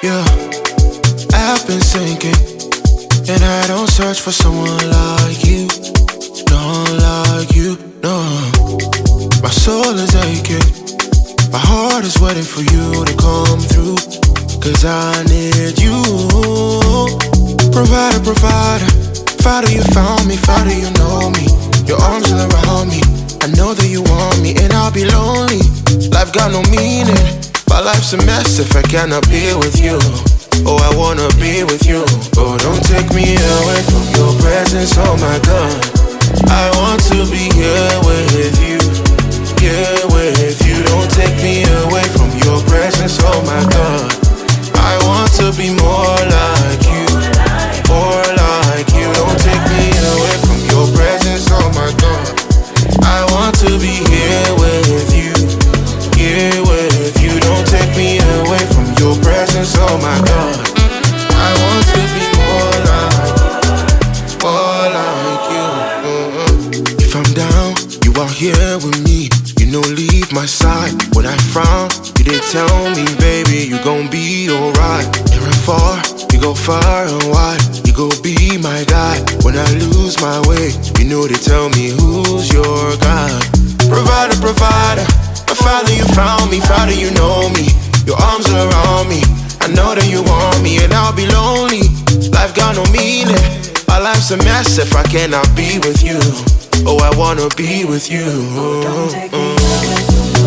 Yeah, I've been sinking, and I don't search for someone like you. Don't like you, no. My soul is aching, my heart is waiting for you to come through. Cause I need you. Provider, provider, Father, you found me, Father, you know me. Your arms all around me, I know that you want me, and I'll be lonely. Life got no meaning, my life's a mess if I cannot be with you. Oh, I wanna be with you. Oh, don't take me away from your presence, oh my God. I want to be here with you, here with you. Don't take me away from your presence, oh my God. I want to be more like you, more like you. Don't take me away from your presence, oh my God. I want to be here with you, here with you. Don't take me away from your presence, oh my God. I want to be more like you. If I'm down, you are here with me. You know, leave my side. When I frown, you did tell me, baby, you gon' be alright. Near and far, you go far and wide. You go be my guy. When I lose my way, you know they tell me who's your God. Provider, provider, my Father, you found me. Father, you know me. Your arms are around me. I know that you want me, and I'll be lonely. Life got no meaning. My life's a mess if I cannot be with you. Oh, I wanna be with you. Don't take me away.